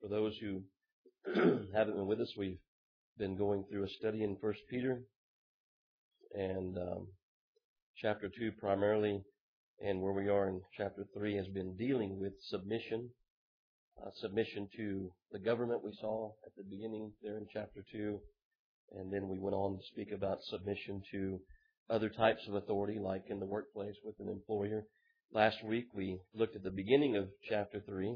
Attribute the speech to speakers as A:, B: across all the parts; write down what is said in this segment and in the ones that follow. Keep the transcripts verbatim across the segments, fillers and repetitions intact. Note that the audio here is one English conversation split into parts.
A: For those who haven't been with us, we've been going through a study in First Peter and um, chapter two primarily, and where we are in chapter three has been dealing with submission, uh, submission to the government we saw at the beginning there in chapter two, and then we went on to speak about submission to other types of authority, like in the workplace with an employer. Last week we looked at the beginning of chapter three.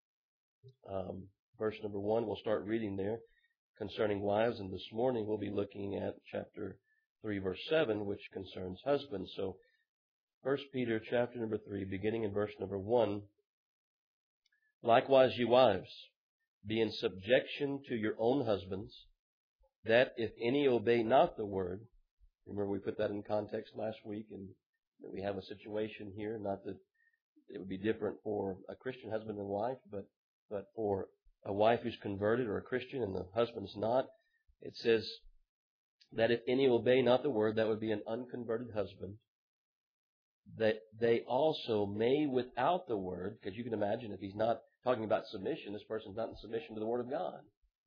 A: Um, verse number one, we'll start reading there concerning wives, and this morning we'll be looking at chapter three, verse seven, which concerns husbands. So, First Peter chapter number three, beginning in verse number one. Likewise, ye wives, be in subjection to your own husbands, that if any obey not the word, remember we put that in context last week, and that we have a situation here, not that it would be different for a Christian husband and wife, but But for a wife who's converted or a Christian and the husband's not, it says that if any obey not the word, that would be an unconverted husband, that they also may without the word, because you can imagine if he's not talking about submission, this person's not in submission to the word of God.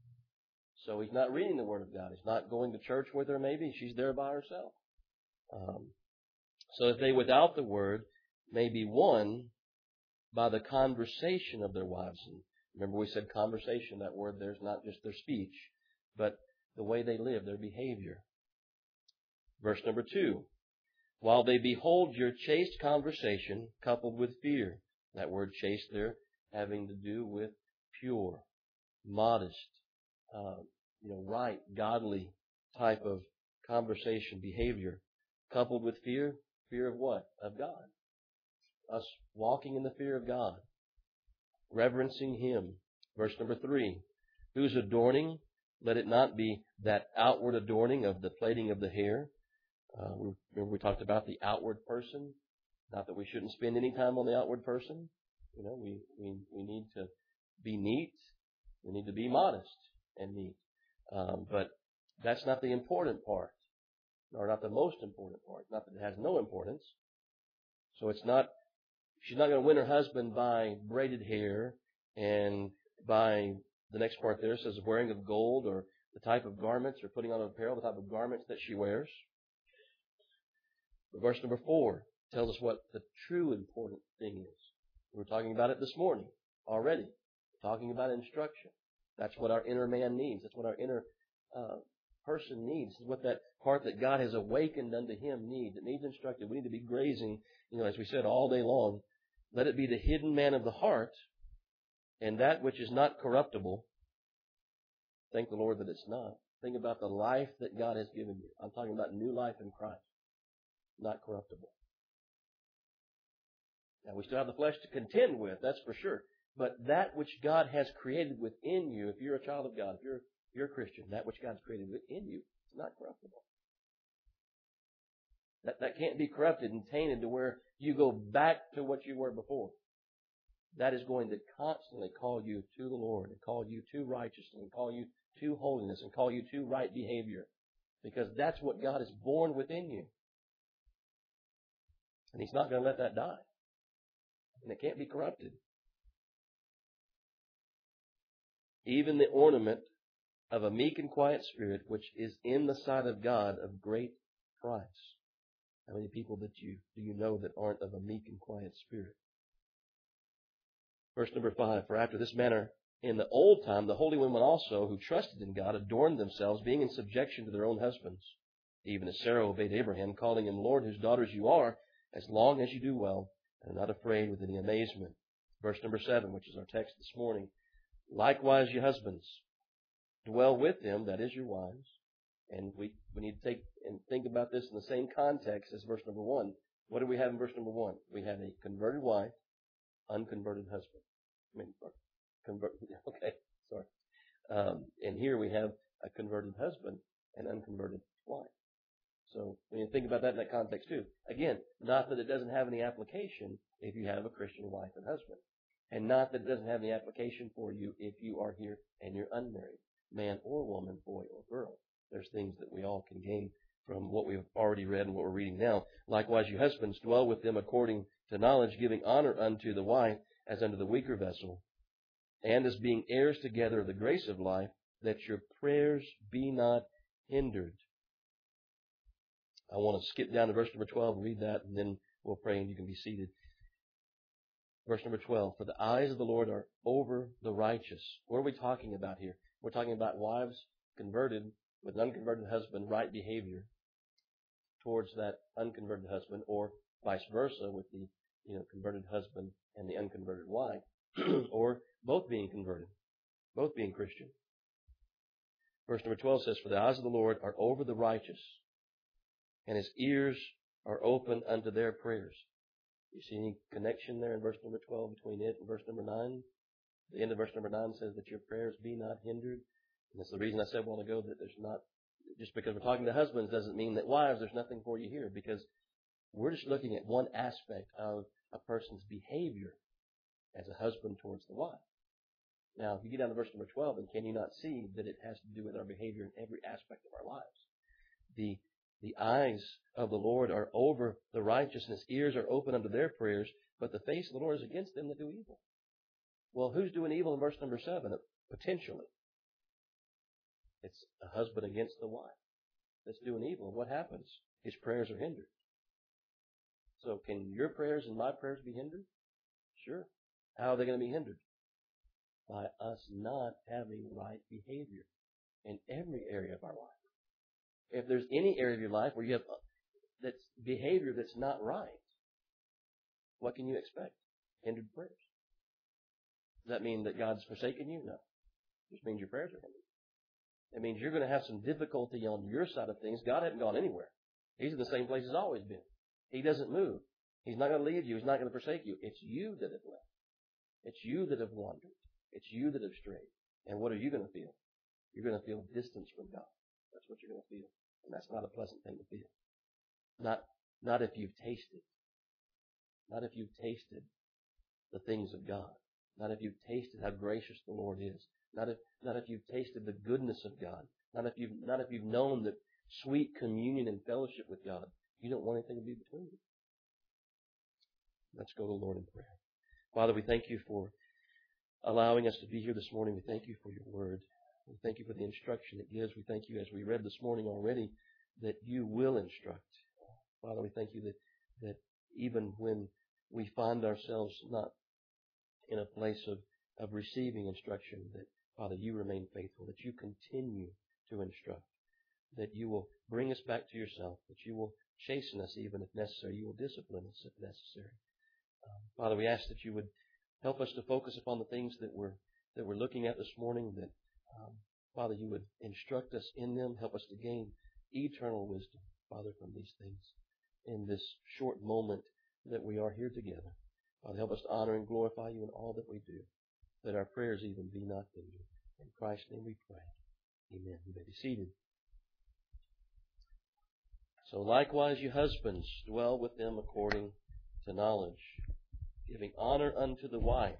A: So he's not reading the word of God. He's not going to church with her maybe. She's there by herself. Um, so if they without the word may be won by the conversation of their wives. And remember we said conversation, that word there's not just their speech, but the way they live, their behavior. Verse number two, while they behold your chaste conversation coupled with fear. That word chaste there having to do with pure, modest, uh, you know, right, godly type of conversation, behavior. Coupled with fear, fear of what? Of God. Us walking in the fear of God, reverencing Him. Verse number three, whose adorning, let it not be that outward adorning of the plaiting of the hair. Uh, we, remember we talked about the outward person. Not that we shouldn't spend any time on the outward person. You know, we, we, we need to be neat. We need to be modest and neat. Um, but that's not the important part, or not the most important part. Not that it has no importance. So it's not She's not going to win her husband by braided hair and by, the next part there says, wearing of gold or the type of garments or putting on apparel, the type of garments that she wears. But verse number four tells us what the true important thing is. We were talking about it this morning already. We're talking about instruction. That's what our inner man needs. That's what our inner uh, person needs. It's what that part that God has awakened unto him needs. It needs instructed. We need to be grazing, you know, as we said, all day long. Let it be the hidden man of the heart, and that which is not corruptible. Thank the Lord that it's not. Think about the life that God has given you. I'm talking about new life in Christ, not corruptible. Now, we still have the flesh to contend with, that's for sure. But that which God has created within you, if you're a child of God, if you're, if you're a Christian, that which God's created within you is not corruptible. That, that can't be corrupted and tainted to where you go back to what you were before. That is going to constantly call you to the Lord and call you to righteousness and call you to holiness and call you to right behavior. Because that's what God has born within you. And He's not going to let that die. And it can't be corrupted. Even the ornament of a meek and quiet spirit, which is in the sight of God of great price. How many people that you do you know that aren't of a meek and quiet spirit? Verse number five, for after this manner in the old time the holy women also who trusted in God adorned themselves, being in subjection to their own husbands, even as Sarah obeyed Abraham, calling him Lord, whose daughters you are, as long as you do well, and are not afraid with any amazement. Verse number seven, which is our text this morning. Likewise, ye husbands, dwell with them, that is your wives. And we, we need to take and think about this in the same context as verse number one. What do we have in verse number one? We have a converted wife, unconverted husband. I mean, convert, okay, sorry. Um, and here we have a converted husband and unconverted wife. So when you think about that in that context too, again, not that it doesn't have any application if you have a Christian wife and husband. And not that it doesn't have any application for you if you are here and you're unmarried, man or woman, boy or girl. There's things that we all can gain from what we've already read and what we're reading now. Likewise, you husbands, dwell with them according to knowledge, giving honor unto the wife as unto the weaker vessel, and as being heirs together of the grace of life, that your prayers be not hindered. I want to skip down to verse number twelve and read that, and then we'll pray and you can be seated. Verse number twelve, for the eyes of the Lord are over the righteous. What are we talking about here? We're talking about wives converted with an unconverted husband, right behavior towards that unconverted husband, or vice versa with the you know converted husband and the unconverted wife, or both being converted, both being Christian. Verse number twelve says, for the eyes of the Lord are over the righteous, and His ears are open unto their prayers. You see any connection there in verse number twelve between it and verse number nine? The end of verse number nine says that your prayers be not hindered. And that's the reason I said a while ago that there's not, just because we're talking to husbands doesn't mean that wives, there's nothing for you here, because we're just looking at one aspect of a person's behavior as a husband towards the wife. Now, if you get down to verse number twelve, then can you not see that it has to do with our behavior in every aspect of our lives? The The eyes of the Lord are over the righteous, and His ears are open unto their prayers, but the face of the Lord is against them that do evil. Well, who's doing evil in verse number seven? Potentially. It's a husband against the wife that's doing evil. What happens? His prayers are hindered. So can your prayers and my prayers be hindered? Sure. How are they going to be hindered? By us not having right behavior in every area of our life. If there's any area of your life where you have that's behavior that's not right, what can you expect? Hindered prayers. Does that mean that God's forsaken you? No. It just means your prayers are hindered. It means you're going to have some difficulty on your side of things. God hasn't gone anywhere. He's in the same place He's always been. He doesn't move. He's not going to leave you. He's not going to forsake you. It's you that have left. It's you that have wandered. It's you that have strayed. And what are you going to feel? You're going to feel distance from God. That's what you're going to feel. And that's not a pleasant thing to feel. Not, not if you've tasted. Not if you've tasted the things of God. Not if you've tasted how gracious the Lord is. Not if, not if you've tasted the goodness of God. Not if you've, not if you've known the sweet communion and fellowship with God. You don't want anything to be between you. Let's go to the Lord in prayer. Father, we thank you for allowing us to be here this morning. We thank you for your word. We thank you for the instruction it gives. We thank you, as we read this morning already, that you will instruct. Father, we thank you that, that even when we find ourselves not in a place of, of receiving instruction, that, Father, you remain faithful, that you continue to instruct, that you will bring us back to yourself, that you will chasten us even if necessary, you will discipline us if necessary. Um, Father, we ask that you would help us to focus upon the things that we're, that we're looking at this morning, that Um, Father, you would instruct us in them, help us to gain eternal wisdom, Father, from these things in this short moment that we are here together. Father, help us to honor and glorify you in all that we do, that our prayers even be not hindered. In Christ's name we pray. Amen. You may be seated. So likewise, you husbands, dwell with them according to knowledge, giving honor unto the wife,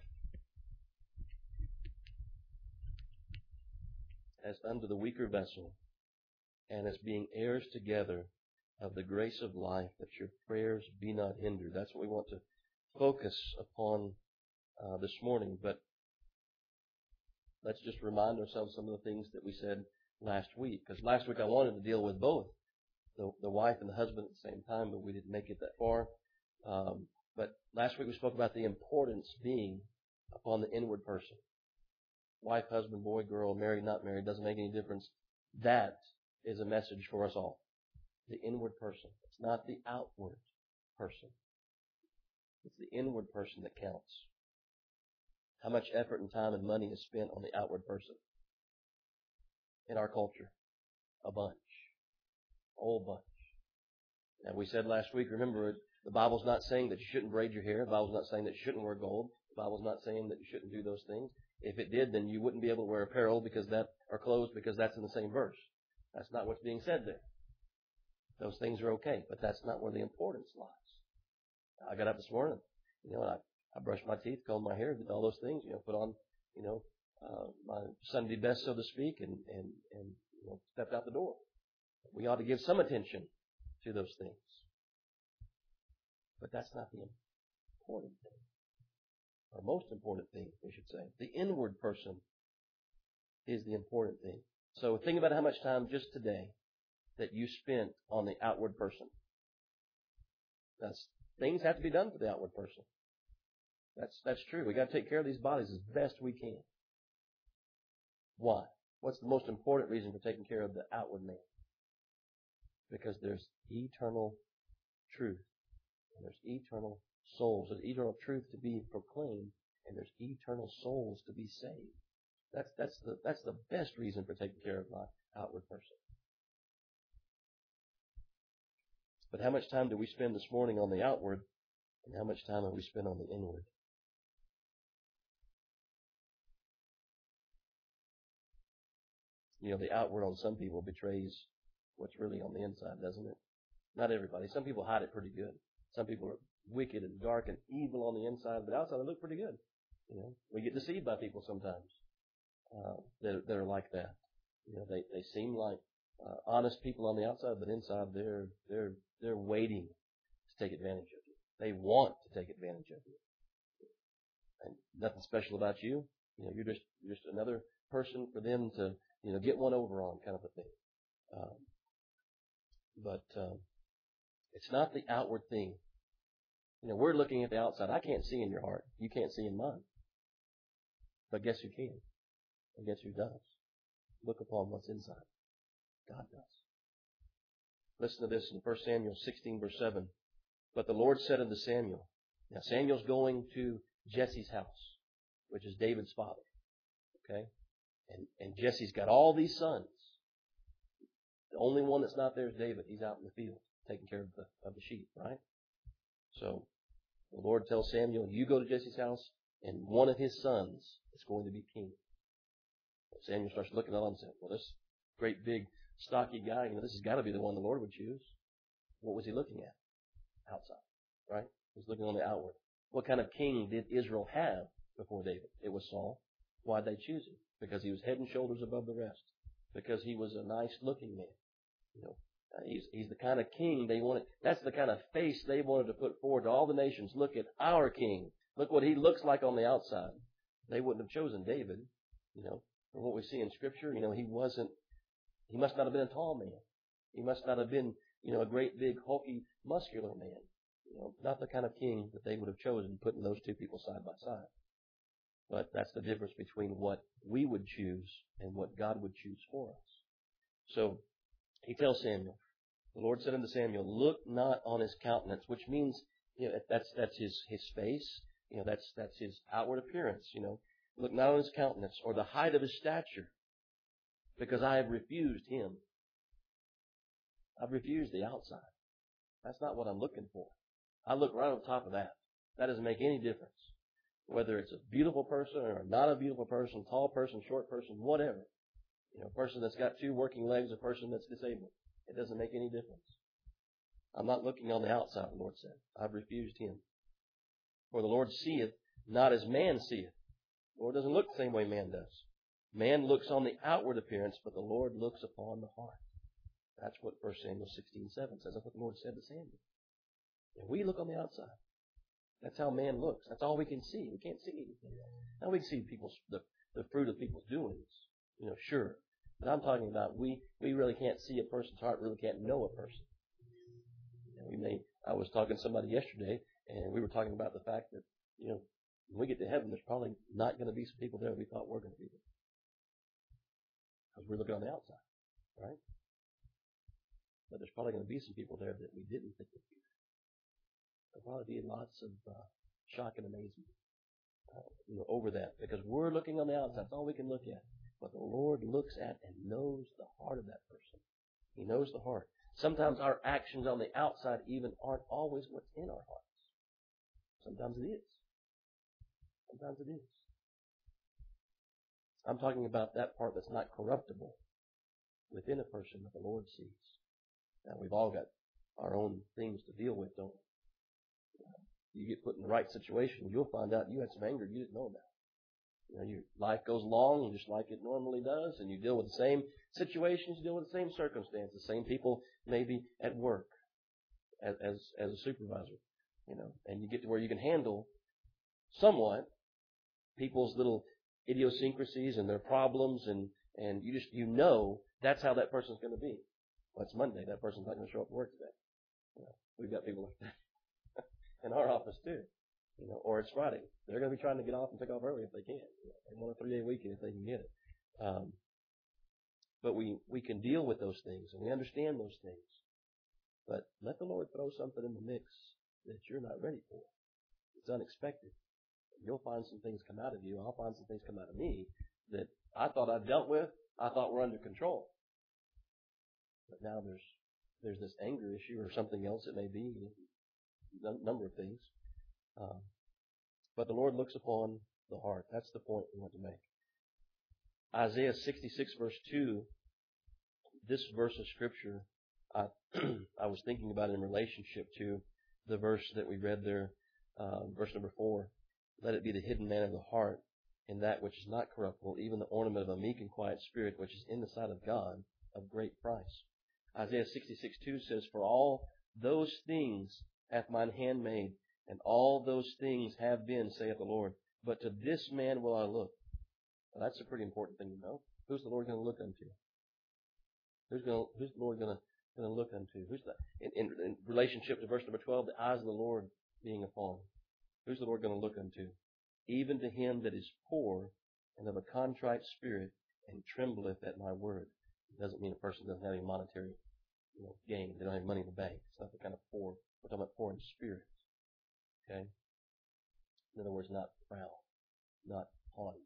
A: as unto the weaker vessel, and as being heirs together of the grace of life, that your prayers be not hindered. That's what we want to focus upon uh, this morning. But let's just remind ourselves some of the things that we said last week. Because last week I wanted to deal with both, the, the wife and the husband at the same time, but we didn't make it that far. Um, but last week we spoke about the importance being upon the inward person. Wife, husband, boy, girl, married, not married, doesn't make any difference. That is a message for us all. The inward person. It's not the outward person. It's the inward person that counts. How much effort and time and money is spent on the outward person? In our culture, a bunch. A whole bunch. And we said last week, remember, the Bible's not saying that you shouldn't braid your hair. The Bible's not saying that you shouldn't wear gold. The Bible's not saying that you shouldn't do those things. If it did, then you wouldn't be able to wear apparel because that, or clothes because that's in the same verse. That's not what's being said there. Those things are okay, but that's not where the importance lies. I got up this morning, you know, and I, I brushed my teeth, combed my hair, did all those things, you know, put on, you know, uh, my Sunday best, so to speak, and, and, and, you know, stepped out the door. We ought to give some attention to those things. But that's not the important thing. or most important thing, we should say. The inward person is the important thing. So think about how much time just today that you spent on the outward person. That's, things have to be done for the outward person. That's, that's true. We got to take care of these bodies as best we can. Why? What's the most important reason for taking care of the outward man? Because there's eternal truth. And there's eternal souls. There's eternal truth to be proclaimed. And there's eternal souls to be saved. That's, that's the, that's the best reason for taking care of my outward person. But how much time do we spend this morning on the outward? And how much time have we spent on the inward? You know, the outward on some people betrays what's really on the inside, doesn't it? Not everybody. Some people hide it pretty good. Some people are wicked and dark and evil on the inside, but outside they look pretty good. You know, we get deceived by people sometimes uh, that, that are like that. You know, they, they seem like uh, honest people on the outside, but inside they're they're they're waiting to take advantage of you. They want to take advantage of you. And nothing special about you. You know, you're just you're just another person for them to, you know, get one over on, kind of a thing. Um, but um, it's not the outward thing. You know, we're looking at the outside. I can't see in your heart. You can't see in mine. But guess who can? And guess who does? Look upon what's inside. God does. Listen to this in First Samuel sixteen, verse seven. But the Lord said unto Samuel. Now Samuel's going to Jesse's house, which is David's father. Okay? And, and Jesse's got all these sons. The only one that's not there is David. He's out in the field taking care of the, of the sheep, right? So the Lord tells Samuel, you go to Jesse's house, and one of his sons is going to be king. Samuel starts looking at him and saying, well, this great big stocky guy, you know, this has got to be the one the Lord would choose. What was he looking at? Outside, right? He's looking on the outward. What kind of king did Israel have before David? It was Saul. Why'd they choose him? Because he was head and shoulders above the rest. Because he was a nice looking man. You know, he's, he's the kind of king they wanted. That's the kind of face they wanted to put forward to all the nations. Look at our king. Look what he looks like on the outside. They wouldn't have chosen David, you know. From what we see in Scripture, you know, he wasn't, he must not have been a tall man. He must not have been, you know, a great big hulky muscular man. You know, not the kind of king that they would have chosen putting those two people side by side. But that's the difference between what we would choose and what God would choose for us. So he tells Samuel, the Lord said unto Samuel, look not on his countenance, which means, you know, that's, that's his, his face. You know, that's, that's his outward appearance, you know. Look not on his countenance or the height of his stature, because I have refused him. I've refused the outside. That's not what I'm looking for. I look right on top of that. That doesn't make any difference. Whether it's a beautiful person or not a beautiful person, tall person, short person, whatever. You know, a person that's got two working legs, a person that's disabled. It doesn't make any difference. I'm not looking on the outside, the Lord said. I've refused him. For the Lord seeth not as man seeth. The Lord doesn't look the same way man does. Man looks on the outward appearance, but the Lord looks upon the heart. That's what First Samuel sixteen seven says. That's what the Lord said to Samuel. And we look on the outside. That's how man looks. That's all we can see. We can't see anything else. Now we can see people's the, the fruit of people's doings. You know, sure. But I'm talking about we, we really can't see a person's heart, really can't know a person. And we may I was talking to somebody yesterday, and we were talking about the fact that, you know, when we get to heaven, there's probably not going to be some people there we thought were going to be there. Because we're looking on the outside, right? But there's probably going to be some people there that we didn't think would be there. There'll probably be lots of uh, shock and amazement uh, you know, over that. Because we're looking on the outside. That's all we can look at. But the Lord looks at and knows the heart of that person. He knows the heart. Sometimes our actions on the outside even aren't always what's in our hearts. Sometimes it is. Sometimes it is. I'm talking about that part that's not corruptible within a person that the Lord sees. Now, we've all got our own things to deal with, don't we? You get put in the right situation, you'll find out you had some anger you didn't know about. You know, your life goes along just like it normally does, and you deal with the same situations, you deal with the same circumstances, same people maybe at work as, as, as a supervisor, you know, and you get to where you can handle somewhat people's little idiosyncrasies and their problems, and, and you just, you know, that's how that person's going to be. Well, it's Monday. That person's not going to show up to work today. You know, we've got people like that in our office too. You know, or it's Friday. They're going to be trying to get off and take off early if they can. You know, they want a three-day weekend if they can get it. Um, but we, we can deal with those things, and we understand those things. But let the Lord throw something in the mix that you're not ready for. It's unexpected. You'll find some things come out of you. I'll find some things come out of me that I thought I'd dealt with. I thought were under control. But now there's there's this anger issue or something else it may be, a number of things. Um, but the Lord looks upon the heart. That's the point we want to make. Isaiah sixty-six verse two, this verse of Scripture, I, I was thinking about in relationship to the verse that we read there, uh, verse number four. Let it be the hidden man of the heart, in that which is not corruptible, even the ornament of a meek and quiet spirit, which is in the sight of God, of great price. Isaiah sixty-six two says, For all those things hath mine hand made, and all those things have been, saith the Lord. But to this man will I look. Well, that's a pretty important thing to know. Who's the Lord going to look unto? Who's going? To, who's the Lord going to going to look unto? Who's the in, in, in relationship to verse number twelve? The eyes of the Lord being upon. Who's the Lord going to look unto? Even to him that is poor and of a contrite spirit, and trembleth at my word. It doesn't mean a person doesn't have any monetary, you know, gain. They don't have money in the bank. It's not the kind of poor. We're talking about poor in spirit. Okay. In other words, not proud, not haughty.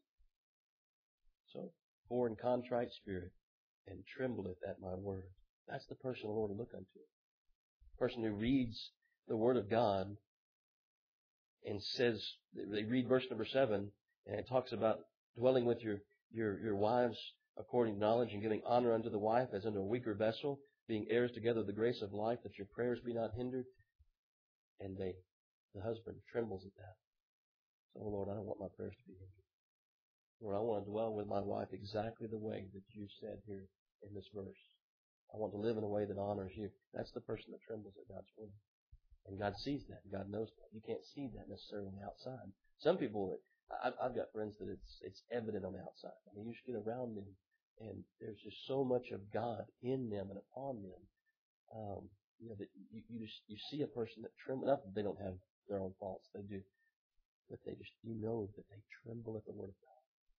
A: So, poor and contrite spirit, and trembleth at my word. That's the person the Lord will look unto. The person who reads the Word of God and says, they read verse number seven, and it talks about dwelling with your, your, your wives according to knowledge, and giving honor unto the wife as unto a weaker vessel, being heirs together of the grace of life, that your prayers be not hindered. And they, the husband trembles at that. So, oh Lord, I don't want my prayers to be hindered. Lord, I want to dwell with my wife exactly the way that you said here in this verse. I want to live in a way that honors you. That's the person that trembles at God's word. And God sees that. God knows that. You can't see that necessarily on the outside. Some people, I've, I've got friends that it's it's evident on the outside. I mean, you just get around them, and there's just so much of God in them and upon them. Um, you know, that you, you just you see a person that trembles. Not that they don't have their own faults, they do, but they just you know that they tremble at the word of God.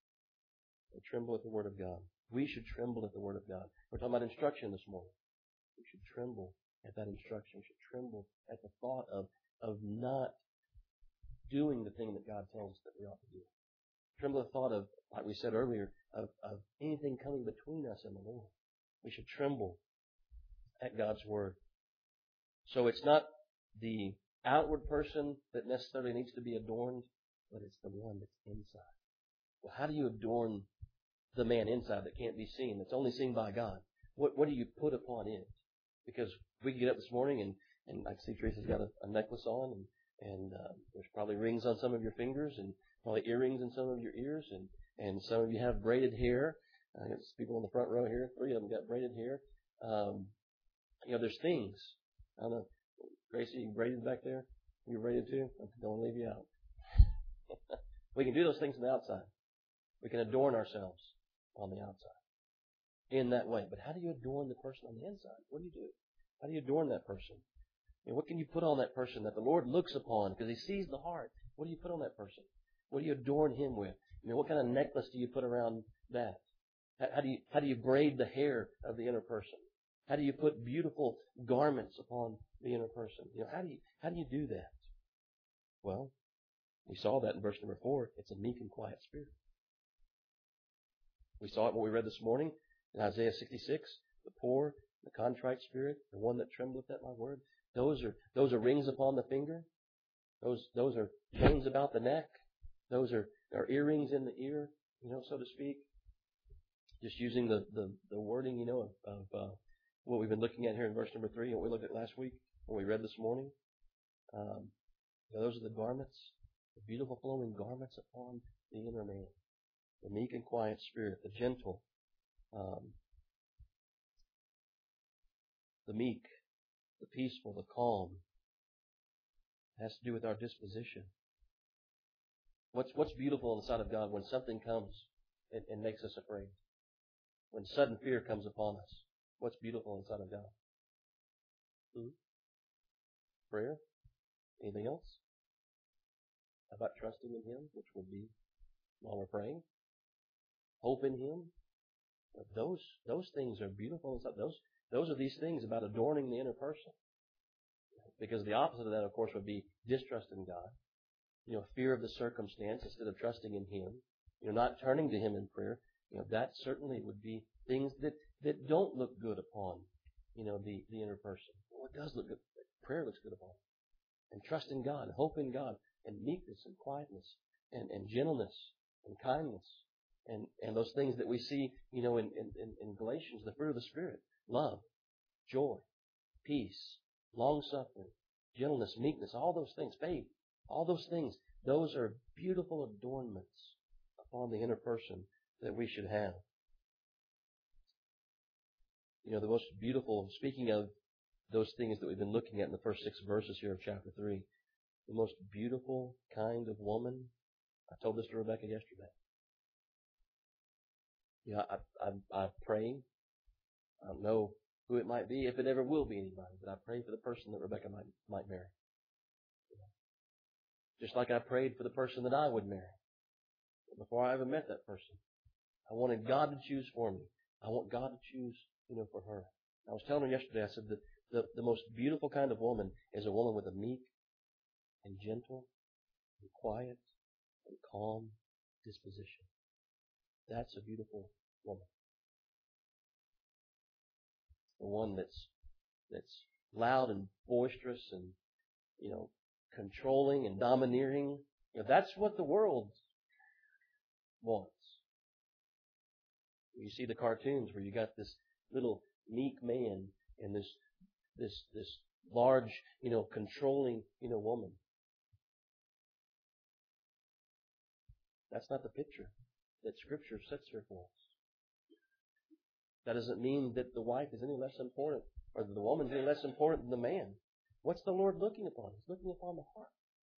A: They tremble at the Word of God. We should tremble at the Word of God. We're talking about instruction this morning. We should tremble at that instruction. We should tremble at the thought of, of not doing the thing that God tells us that we ought to do. Tremble at the thought of, like we said earlier, of, of anything coming between us and the Lord. We should tremble at God's Word. So it's not the outward person that necessarily needs to be adorned, but it's the one that's inside. Well, how do you adorn the man inside that can't be seen, that's only seen by God? What what do you put upon it? Because we can get up this morning and, and I see Teresa's got a, a necklace on, and, and uh, there's probably rings on some of your fingers, and probably earrings in some of your ears, and, and some of you have braided hair. I got people in the front row here, three of them got braided hair. Um, you know, there's things. I don't know, Gracie, you braided back there? You braided too? I don't want to leave you out. We can do those things on the outside. We can adorn ourselves on the outside in that way. But how do you adorn the person on the inside? What do you do? How do you adorn that person? You know, what can you put on that person that the Lord looks upon because He sees the heart? What do you put on that person? What do you adorn him with? I mean, what kind of necklace do you put around that? How, how do you how do you braid the hair of the inner person? How do you put beautiful garments upon the inner person? You know, how do you how do you do that? Well, we saw that in verse number four. It's a meek and quiet spirit. We saw it when we read this morning in Isaiah sixty-six. The poor, the contrite spirit, the one that trembleth at my word. Those are those are rings upon the finger. Those those are chains about the neck. Those are, are earrings in the ear, you know, so to speak. Just using the, the, the wording, you know, of, of uh, what we've been looking at here in verse number three, and what we looked at last week, what we read this morning. Um, you know, those are the garments, the beautiful flowing garments upon the inner man. The meek and quiet spirit, the gentle, um, the meek, the peaceful, the calm. It has to do with our disposition. What's what's beautiful in the sight of God when something comes and, and makes us afraid? When sudden fear comes upon us, what's beautiful in the sight of God? Hmm? Prayer? Anything else? How about trusting in Him, which would be while we're praying? Hope in Him? Those those things are beautiful. Those those are these things about adorning the inner person. Because the opposite of that, of course, would be distrust in God. You know, fear of the circumstance instead of trusting in Him. You know, not turning to Him in prayer. You know, that certainly would be things that, that don't look good upon, you know, the, the inner person. Well, it does look good. Prayer looks good upon it. And trust in God, hope in God, and meekness and quietness, and, and gentleness and kindness. And, and those things that we see, you know, in, in, in Galatians, the fruit of the Spirit. Love, joy, peace, long-suffering, gentleness, meekness, all those things, faith, all those things. Those are beautiful adornments upon the inner person that we should have. You know, the most beautiful, speaking of those things that we've been looking at in the first six verses here of chapter three, the most beautiful kind of woman, I told this to Rebecca yesterday. You know, I, I, I pray, I don't know who it might be, if it ever will be anybody, but I pray for the person that Rebecca might, might marry. Just like I prayed for the person that I would marry before I ever met that person. I wanted God to choose for me. I want God to choose, you know, for her. I was telling her yesterday, I said that the, the most beautiful kind of woman is a woman with a meek and gentle and quiet and calm disposition. That's a beautiful woman. The one that's that's loud and boisterous and, you know, controlling and domineering. You know, that's what the world wants. You see the cartoons where you got this little meek man and this this this large, you know, controlling, you know, woman. That's not the picture that Scripture sets her for us. That doesn't mean that the wife is any less important or that the woman is any less important than the man. What's the Lord looking upon? He's looking upon the heart.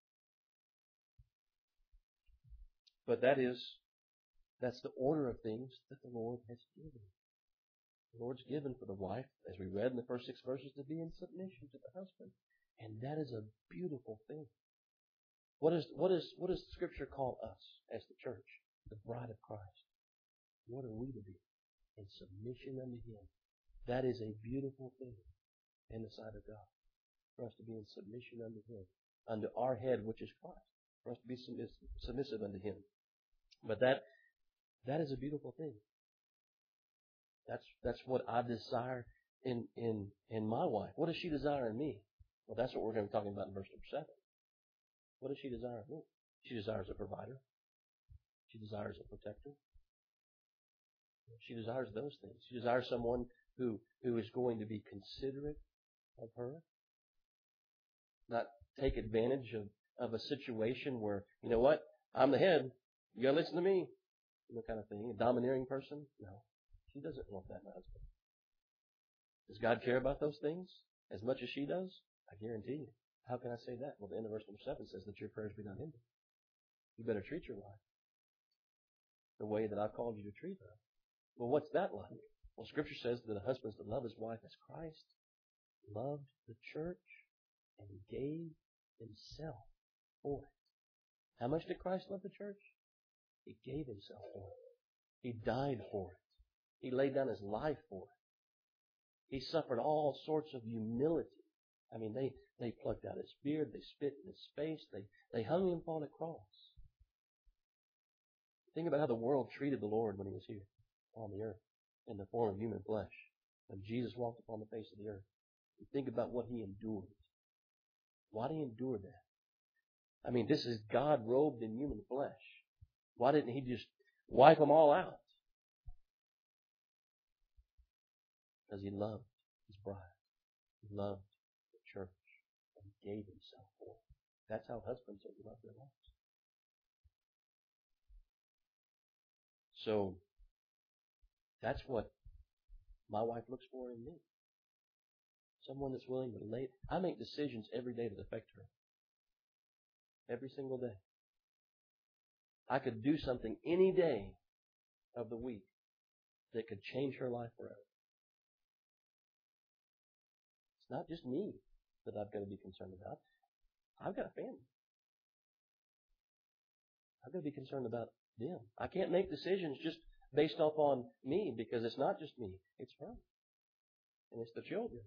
A: But that is, that's the order of things that the Lord has given. The Lord's given for the wife, as we read in the first six verses, to be in submission to the husband. And that is a beautiful thing. What is, what is, what does Scripture call us as the church? The bride of Christ. What are we to be? In submission unto Him. That is a beautiful thing in the sight of God. For us to be in submission unto Him. Unto our head, which is Christ. For us to be submissive unto Him. But that, that is a beautiful thing. That's, that's what I desire in, in, in my wife. What does she desire in me? Well, that's what we're going to be talking about in verse number seven. What does she desire in me? She desires a provider. She desires a protector. She desires those things. She desires someone who, who is going to be considerate of her. Not take advantage of, of a situation where, you know what, I'm the head. You gotta listen to me. You know, kind of thing. A domineering person? No. She doesn't want that in a husband. Does God care about those things as much as she does? I guarantee you. How can I say that? Well, the end of verse number seven says that your prayers be not hindered. You better treat your wife the way that I've called you to treat her. Well, what's that like? Well, Scripture says that a husband is to love his wife as Christ loved the church and gave Himself for it. How much did Christ love the church? He gave Himself for it. He died for it. He laid down His life for it. He suffered all sorts of humility. I mean, they, they plucked out His beard, they spit in His face, they, they hung Him upon a cross. Think about how the world treated the Lord when He was here on the earth in the form of human flesh. When Jesus walked upon the face of the earth. You think about what He endured. Why did He endure that? I mean, this is God robed in human flesh. Why didn't He just wipe them all out? Because He loved His bride. He loved the church. And He gave Himself for it. That's how husbands are to love their wives. So, that's what my wife looks for in me. Someone that's willing to lay... I make decisions every day that affect her. Every single day. I could do something any day of the week that could change her life forever. It's not just me that I've got to be concerned about. I've got a family. I've got to be concerned about them. I can't make decisions just based off on me, because it's not just me. It's her. And it's the children.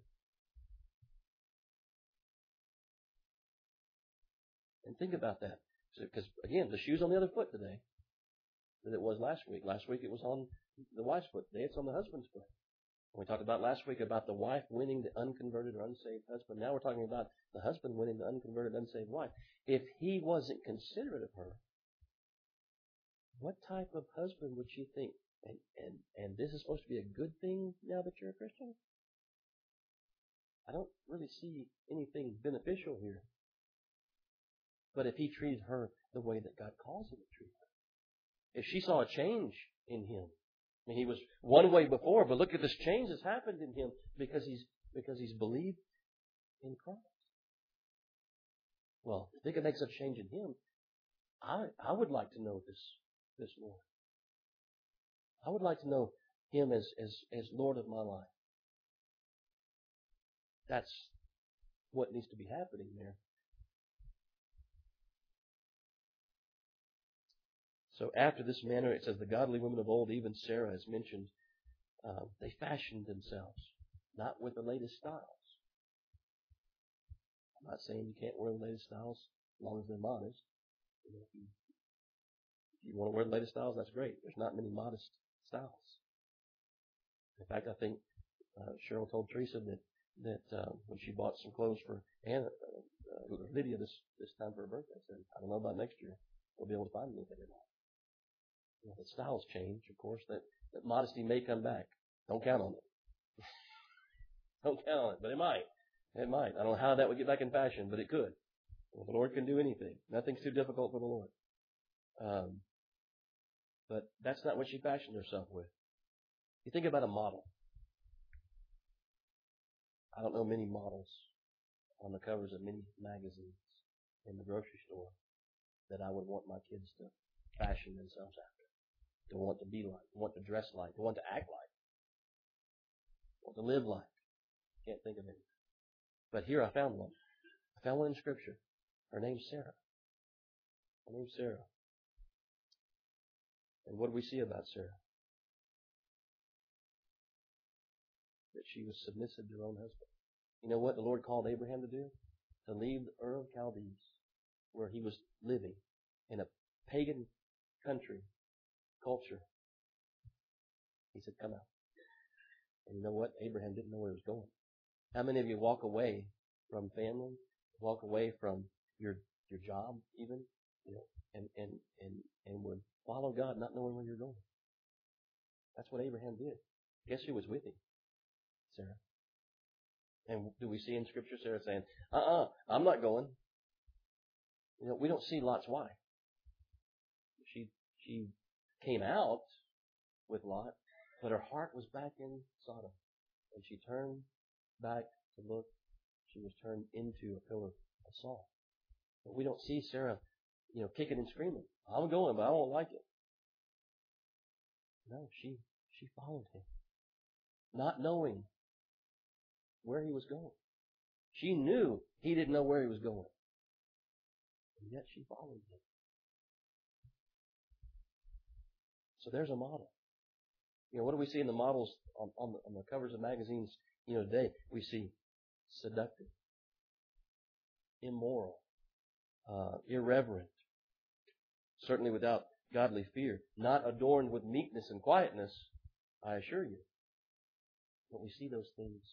A: And think about that. Because, again, the shoe's on the other foot today than it was last week. Last week it was on the wife's foot. Today it's on the husband's foot. We talked about last week about the wife winning the unconverted or unsaved husband. Now we're talking about the husband winning the unconverted, unsaved wife. If he wasn't considerate of her, what type of husband would she think? And, and, and this is supposed to be a good thing now that you're a Christian? I don't really see anything beneficial here. But if he treated her the way that God calls him to treat her, if she saw a change in him, I mean, he was one way before, but look at this change that's happened in him because he's because he's believed in Christ. Well, if they could make such change in him, I I would like to know this this Lord. I would like to know Him as as as Lord of my life. That's what needs to be happening there. So after this manner, it says the godly women of old, even Sarah is mentioned, uh, they fashioned themselves, not with the latest styles. I'm not saying you can't wear the latest styles as long as they're modest. You know, if, you, if you want to wear the latest styles, that's great. There's not many modest styles. In fact, I think uh, Cheryl told Teresa that that uh, when she bought some clothes for Anna, uh, uh, Lydia this this time for her birthday, said, "I don't know about next year. We'll be able to find anything or not." You know, the styles change, of course. That that modesty may come back. Don't count on it. Don't count on it, but it might. It might. I don't know how that would get back in fashion, but it could. Well, the Lord can do anything. Nothing's too difficult for the Lord. Um, but that's not what she fashioned herself with. You think about a model. I don't know many models on the covers of many magazines in the grocery store that I would want my kids to fashion themselves after, to want to be like, to want to dress like, to want to act like, want to live like. Can't think of any. But here I found one. I found one in Scripture. Her name's Sarah. Her name's Sarah. And what do we see about Sarah? That she was submissive to her own husband. You know what the Lord called Abraham to do? To leave the Ur of Chaldees, where he was living in a pagan country, culture. He said, "Come out." And you know what? Abraham didn't know where he was going. How many of you walk away from family, walk away from your your job even, you know, and, and, and, and would follow God not knowing where you're going? That's what Abraham did. Guess who was with him? Sarah. And do we see in Scripture Sarah saying, uh-uh, I'm not going? You know, we don't see Lot's wife. She she came out with Lot, but her heart was back in Sodom. When she turned back to look, she was turned into a pillar of salt. But we don't see Sarah, you know, kicking and screaming. I'm going, but I won't like it. No, she she followed him, not knowing where he was going. She knew he didn't know where he was going. And yet she followed him. So there's a model. You know, what do we see in the models on, on, the, on the covers of magazines, you know, today? We see seductive, immoral, uh, irreverent, certainly without godly fear, not adorned with meekness and quietness, I assure you. But we see those things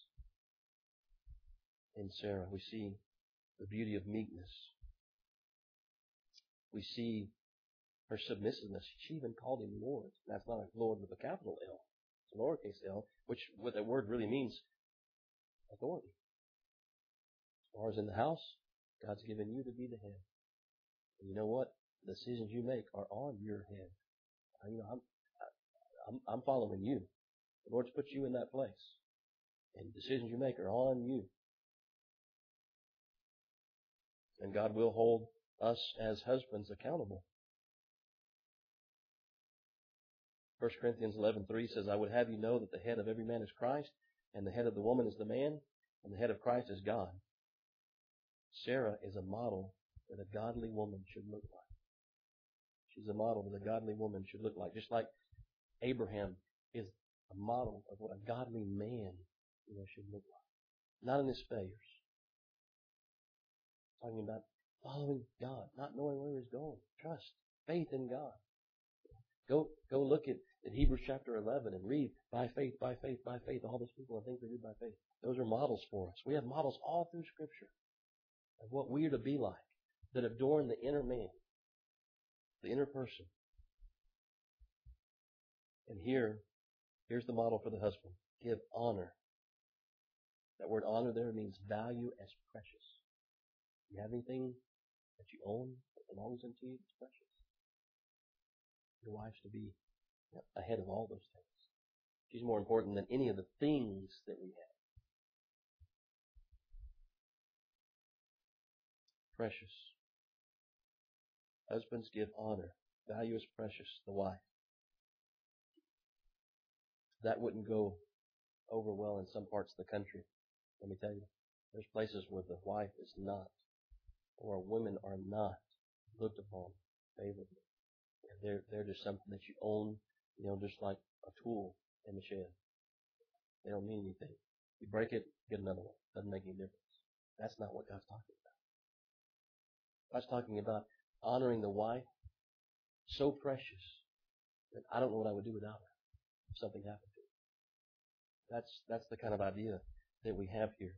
A: in Sarah. We see the beauty of meekness. We see her submissiveness. She even called him Lord. That's not a Lord with a capital L. It's a lowercase l, which what that word really means, authority. As far as in the house, God's given you to be the head. And you know what? The decisions you make are on your head. I, you know, I'm, I'm, I'm following you. The Lord's put you in that place. And decisions you make are on you. And God will hold us as husbands accountable First Corinthians eleven three says, I would have you know that the head of every man is Christ, and the head of the woman is the man, and the head of Christ is God. Sarah is a model that a godly woman should look like. She's a model that a godly woman should look like. Just like Abraham is a model of what a godly man, you know, should look like. Not in his failures. Talking about following God, not knowing where he's going. Trust, faith in God. Go go look at, at Hebrews chapter eleven and read by faith, by faith, by faith, all those people and things they did by faith. Those are models for us. We have models all through Scripture of what we are to be like, that adorn the inner man, the inner person. And here, here's the model for the husband. Give honor. That word honor there means value as precious. You have anything that you own that belongs unto you that's precious? Your wife's to be ahead of all those things. She's more important than any of the things that we have. Precious. Husbands, give honor. Value is precious. The wife. That wouldn't go over well in some parts of the country. Let me tell you, there's places where the wife is not, or women are not looked upon favorably. They're they're just something that you own, you know, just like a tool in the shed. They don't mean anything. You break it, get another one. Doesn't make any difference. That's not what God's talking about. God's talking about honoring the wife, so precious that I don't know what I would do without her if something happened to her. That's that's the kind of idea that we have here.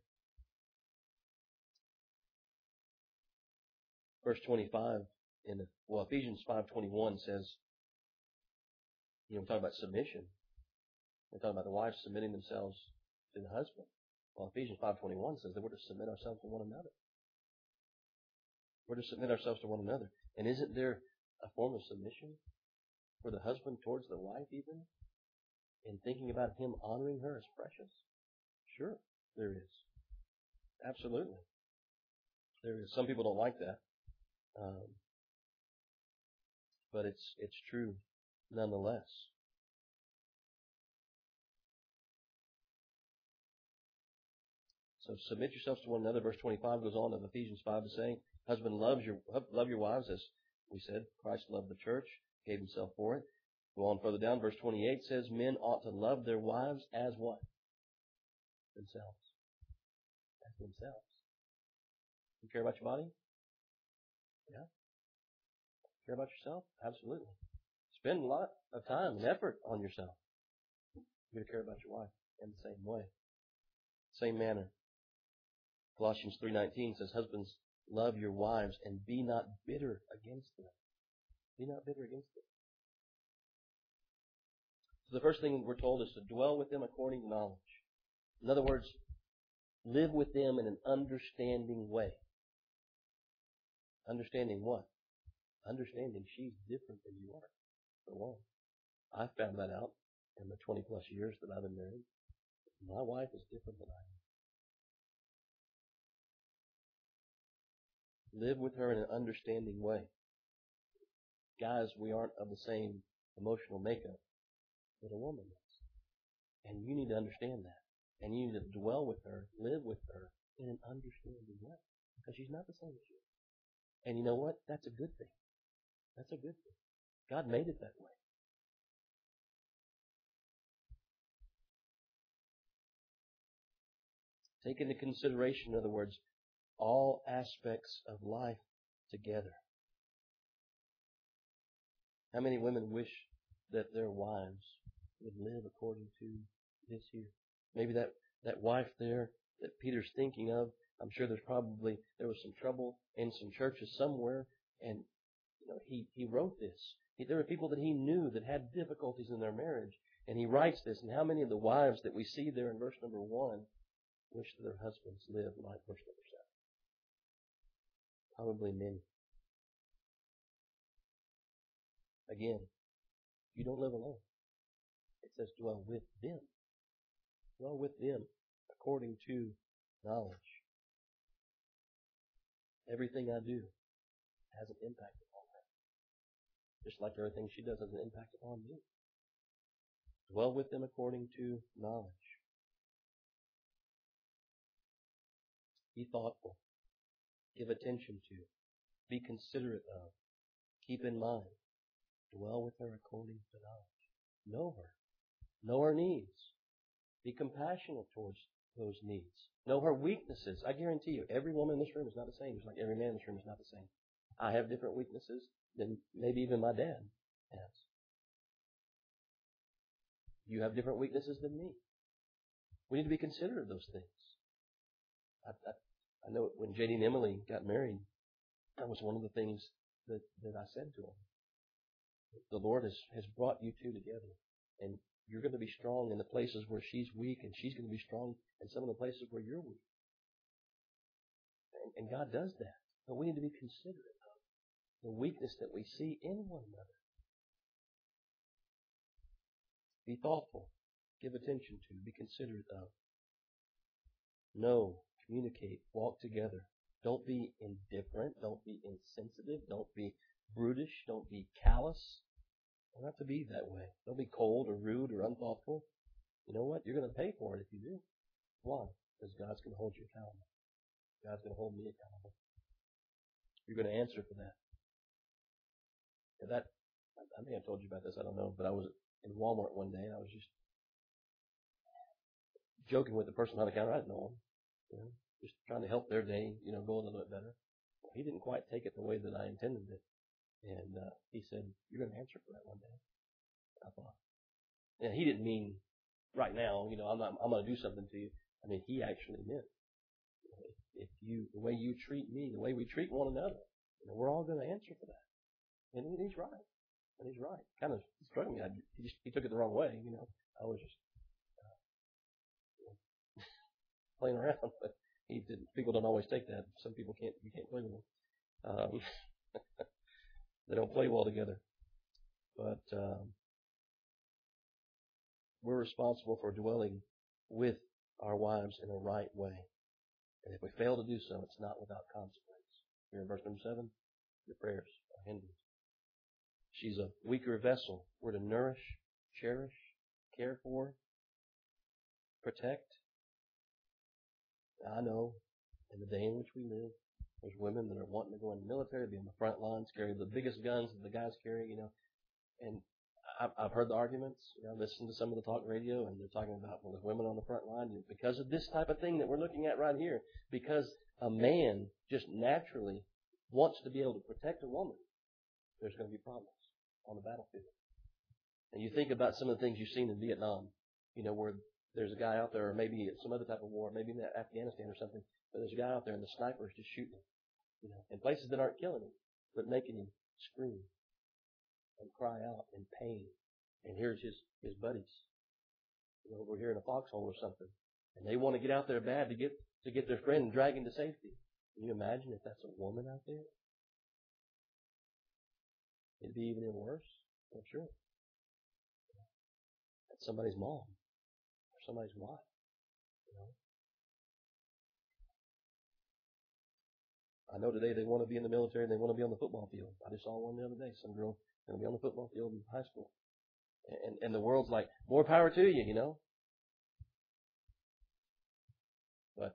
A: Verse twenty-five in well Ephesians five twenty-one says, you know, we talk about submission. We're talking about the wives submitting themselves to the husband. Well, Ephesians five twenty-one says that we're to submit ourselves to one another. We're to submit ourselves to one another. And isn't there a form of submission for the husband towards the wife even? In thinking about him honoring her as precious? Sure, there is. Absolutely. There is. Some people don't like that. Um, but it's it's true nonetheless. So submit yourselves to one another. Verse twenty-five goes on of Ephesians five to saying, husband, love your love your wives as we said. Christ loved the church, gave himself for it. Go on further down. Verse twenty-eight says, men ought to love their wives as what? Themselves. As themselves. You care about your body? Yeah. Care about yourself? Absolutely. Spend a lot of time and effort on yourself. You're going to care about your wife in the same way. Same manner. Colossians three nineteen says, husbands, love your wives and be not bitter against them. Be not bitter against them. So the first thing we're told is to dwell with them according to knowledge. In other words, live with them in an understanding way. Understanding what? Understanding she's different than you are, for one. I found that out in the twenty plus years that I've been married. My wife is different than I am. Live with her in an understanding way. Guys, we aren't of the same emotional makeup that a woman is. And you need to understand that. And you need to dwell with her, live with her in an understanding way. Because she's not the same as you. And you know what? That's a good thing. That's a good thing. God made it that way. Take into consideration, in other words, all aspects of life together. How many women wish that their wives would live according to this here? Maybe that, that wife there that Peter's thinking of, I'm sure there's probably, there was some trouble in some churches somewhere, and you know, he, he wrote this. He, there were people that he knew that had difficulties in their marriage, and he writes this. And how many of the wives that we see there in verse number one wish that their husbands lived like verse number seven? Probably many. Again, you don't live alone. It says dwell with them. Dwell with them according to knowledge. Everything I do has an impact upon her. Just like everything she does has an impact upon me. Dwell with them according to knowledge. Be thoughtful. Give attention to. Be considerate of. Keep in mind. Dwell with her according to knowledge. Know her. Know her needs. Be compassionate towards those needs. Know her weaknesses. I guarantee you, every woman in this room is not the same, just like every man in this room is not the same. I have different weaknesses than maybe even my dad has. You have different weaknesses than me. We need to be considerate of those things. I, I, I know when J D and Emily got married, that was one of the things that, that I said to them. The Lord has, has brought you two together, and you're going to be strong in the places where she's weak, and she's going to be strong in some of the places where you're weak. And, and God does that. But we need to be considerate of the weakness that we see in one another. Be thoughtful. Give attention to. Be considerate of. Know. Communicate. Walk together. Don't be indifferent. Don't be insensitive. Don't be brutish. Don't be callous. Don't have to be that way. Don't be cold or rude or unthoughtful. You know what? You're going to pay for it if you do. Why? Because God's going to hold you accountable. God's going to hold me accountable. You're going to answer for that. And that, I think I told you about this, I don't know, but I was in Walmart one day and I was just joking with the person behind the counter. I didn't know him. You know, just trying to help their day, you know, go a little bit better. Well, he didn't quite take it the way that I intended it. And uh, he said, "You're going to answer for that one day." I thought, and he didn't mean right now, you know, I'm not, I'm going to do something to you. I mean, he actually meant, you know, if, if you, the way you treat me, the way we treat one another, you know, we're all going to answer for that. And he's right. And he's right. Kind of struck me. I, he just he took it the wrong way. You know, I was just uh, you know, playing around, but he didn't. People don't always take that. Some people can't. You can't play with them. Um, they don't play well together. But um, we're responsible for dwelling with our wives in a right way. And if we fail to do so, it's not without consequence. Here in verse number seven, your prayers are hindered. She's a weaker vessel. We're to nourish, cherish, care for, protect. I know in the day in which we live, there's women that are wanting to go in the military, be on the front lines, carry the biggest guns that the guys carry, you know. And I've heard the arguments, you know, listen to some of the talk radio, and they're talking about, well, the women on the front line, because of this type of thing that we're looking at right here, because a man just naturally wants to be able to protect a woman, there's going to be problems on the battlefield. And you think about some of the things you've seen in Vietnam, you know, where there's a guy out there, or maybe some other type of war, maybe in Afghanistan or something, but there's a guy out there and the sniper is just shooting him, you know, in places that aren't killing him, but making him scream and cry out in pain. And here's his, his buddies, you know, over here in a foxhole or something, and they want to get out there bad to get, to get their friend and drag him to safety. Can you imagine if that's a woman out there? It'd be even worse, I'm sure. That's somebody's mom or somebody's wife, you know. I know today they want to be in the military and they want to be on the football field. I just saw one the other day, some girl going to be on the football field in high school. And, and the world's like, more power to you, you know. But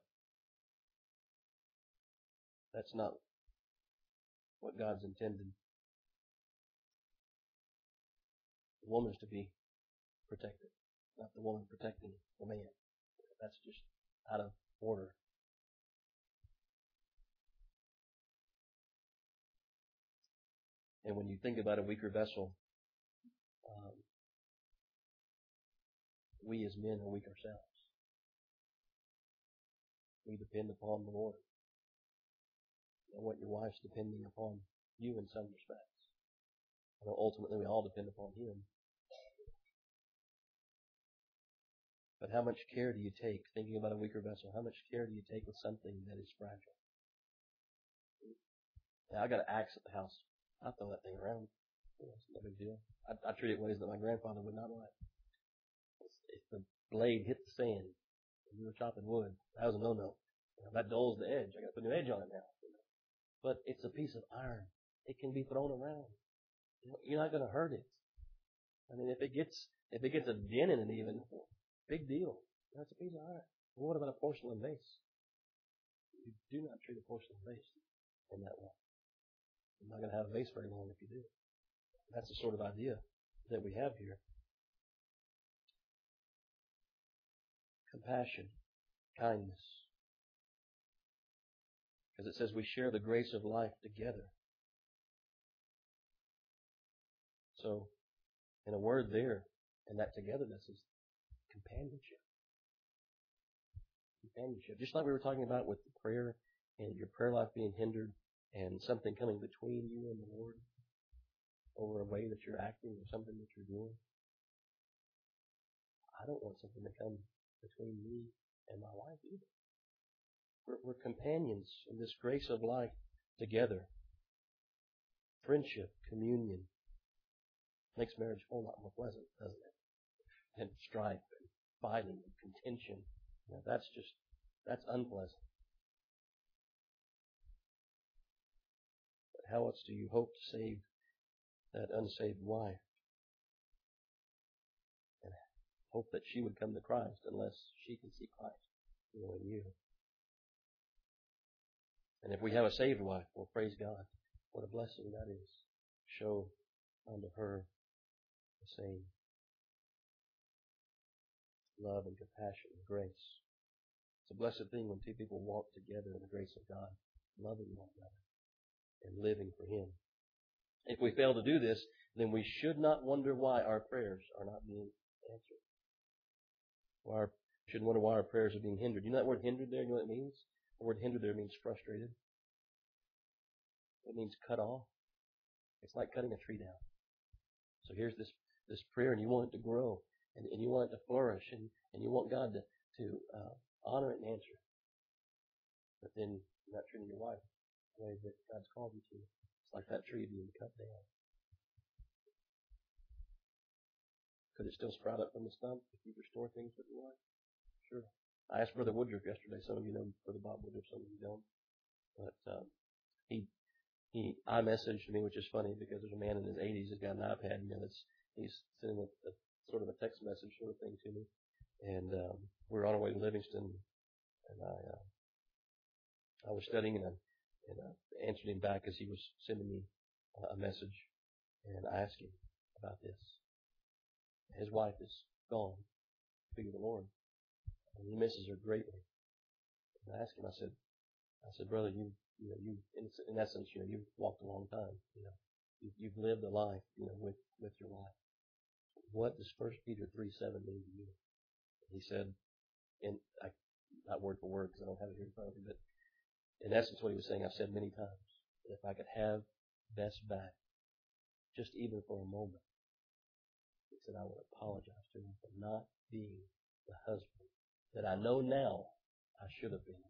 A: that's not what God's intended. The woman's to be protected, not the woman protecting the man. That's just out of order. And when you think about a weaker vessel, um, we as men are weak ourselves. We depend upon the Lord. And what your wife's depending upon you in some respects. I know ultimately we all depend upon Him. But how much care do you take, thinking about a weaker vessel, how much care do you take with something that is fragile? Now, I got an axe at the house. I throw that thing around. It's no big deal. I, I treat it ways that my grandfather would not like. If the blade hit the sand and we were chopping wood, that was a no-no. You know, that dulls the edge. I got to put a new edge on it now. You know? But it's a piece of iron. It can be thrown around. You know, you're not going to hurt it. I mean, if it gets If it gets a dent in it even, big deal. That's a piece of iron. Well, what about a porcelain vase? You do not treat a porcelain vase in that way. You're not going to have a vase very long if you do. That's the sort of idea that we have here. Compassion, kindness. Because it says we share the grace of life together. So, in a word there, and that togetherness is companionship. Companionship. Just like we were talking about with the prayer and your prayer life being hindered and something coming between you and the Lord over a way that you're acting or something that you're doing. I don't want something to come between me and my wife either. We're, we're companions in this grace of life together. Friendship, communion, makes marriage a whole lot more pleasant, doesn't it? And strife and fighting and contention. You know, that's just, that's unpleasant. But how else do you hope to save that unsaved wife? And hope that she would come to Christ unless she can see Christ, you know, in you. And if we have a saved wife, well, praise God. What a blessing that is. Show unto her the same love and compassion and grace. It's a blessed thing when two people walk together in the grace of God, loving one another and living for Him. If we fail to do this, then we should not wonder why our prayers are not being answered. Why our, we shouldn't wonder why our prayers are being hindered. You know that word hindered there? You know what it means? The word hindered there means frustrated. It means cut off. It's like cutting a tree down. So here's this, this prayer, and you want it to grow, and, and you want it to flourish, and, and you want God to, to uh, honor it and answer it. But then you're not treating your wife the way that God's called you to. It's like that tree being cut down. Could it still sprout up from the stump if you restore things with your wife? Sure. I asked Brother Woodruff yesterday. Some of you know Brother Bob Woodruff, some of you don't. But um, he he I messaged me, which is funny because there's a man in his eighties who's got an iPad, you know, that's he's sending a, a sort of a text message sort of thing to me. And um, we were on our way to Livingston, and I uh, I was studying, and I, and I answered him back as he was sending me uh, a message, and I asked him about this. His wife is gone to be with the Lord, and he misses her greatly. And I asked him, I said, I said, brother, you, you know, you, in, in essence, you know, you've walked a long time, you know, you, you've lived a life, you know, with, with your wife. What does First Peter three seven mean to you? He said, in, I, not word for word because I don't have it here in front of me, but in essence what he was saying, I've said many times, that if I could have Bess back, just even for a moment, he said, I would apologize to him for not being the husband that I know now I should have been.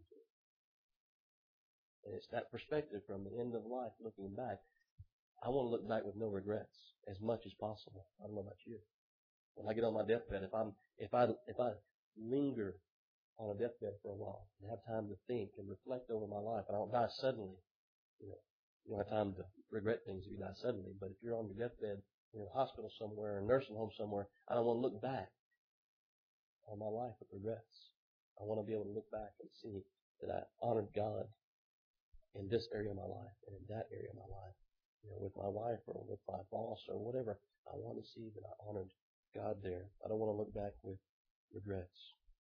A: And it's that perspective from the end of life looking back. I want to look back with no regrets as much as possible. I don't know about you. When I get on my deathbed, if I'm, if I, if I linger on a deathbed for a while and have time to think and reflect over my life, and I don't die suddenly, you know, you don't have time to regret things if you die suddenly, but if you're on your deathbed in a hospital somewhere, or a nursing home somewhere, I don't want to look back on my life with regrets. I want to be able to look back and see that I honored God in this area of my life and in that area of my life. You know, with my wife or with my boss or whatever, I want to see that I honored God there. I don't want to look back with regrets.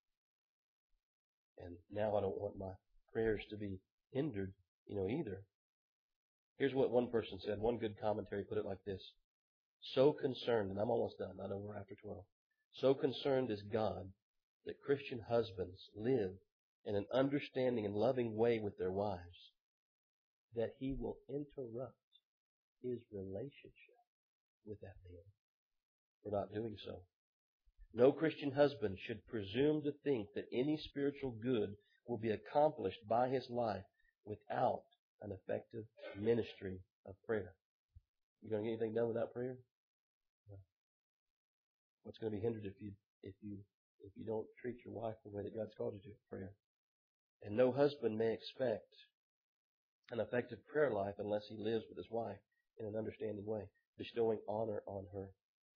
A: And now I don't want my prayers to be hindered, you know, either. Here's what one person said. One good commentary put it like this. So concerned, and I'm almost done. I know we're after twelve. So concerned is God that Christian husbands live in an understanding and loving way with their wives that He will interrupt His relationship with that man for not doing so. No Christian husband should presume to think that any spiritual good will be accomplished by his life without an effective ministry of prayer. You going to get anything done without prayer? No. What's going to be hindered if you if you if you don't treat your wife the way that God's called you to in prayer? And no husband may expect an effective prayer life unless he lives with his wife in an understanding way, bestowing honor on her.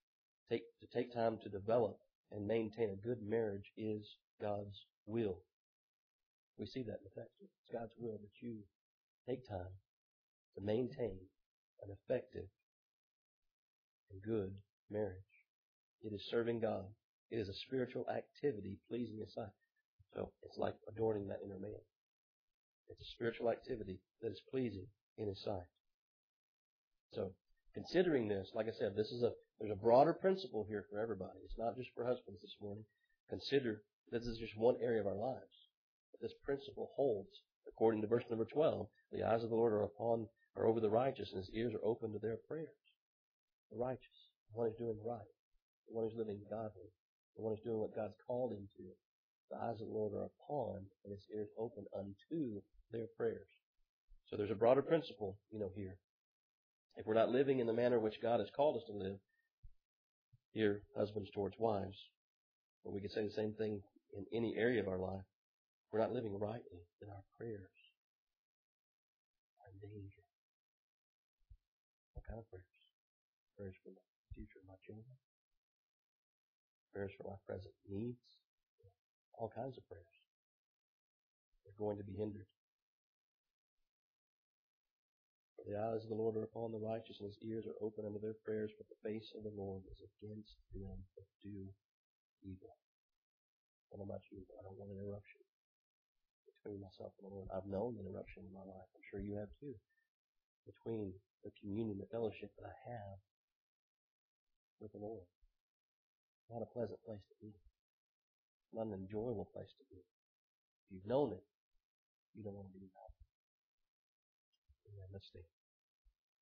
A: take, to take time to develop and maintain a good marriage is God's will. We see that in the text. It's God's will that you take time to maintain an effective and good marriage. It is serving God. It is a spiritual activity pleasing His sight. So it's like adorning that inner man. It's a spiritual activity that is pleasing in His sight. So considering this, like I said, this is a there's a broader principle here for everybody. It's not just for husbands this morning. Consider this is just one area of our lives. This principle holds, according to verse number twelve, the eyes of the Lord are upon are over the righteous, and His ears are open to their prayers. The righteous, the one who's doing right, the one who's living godly, the one who's doing what God's called him to. The eyes of the Lord are upon, and His ears open unto their prayers. So there's a broader principle, you know, here. If we're not living in the manner which God has called us to live, here, husbands towards wives, but we could say the same thing in any area of our life. We're not living rightly in our prayers. We're in danger. What kind of prayers? Prayers for the future of my children. Prayers for my present needs. All kinds of prayers. They're going to be hindered. For the eyes of the Lord are upon the righteous, and His ears are open unto their prayers, but the face of the Lord is against them that do evil. I don't know about you, but I don't want interruption between myself and the Lord. I've known interruption in my life. I'm sure you have too. Between the communion, the fellowship that I have with the Lord. It's not a pleasant place to be. It's not an enjoyable place to be. If you've known it, you don't want to be without it. Amen. Let's stay.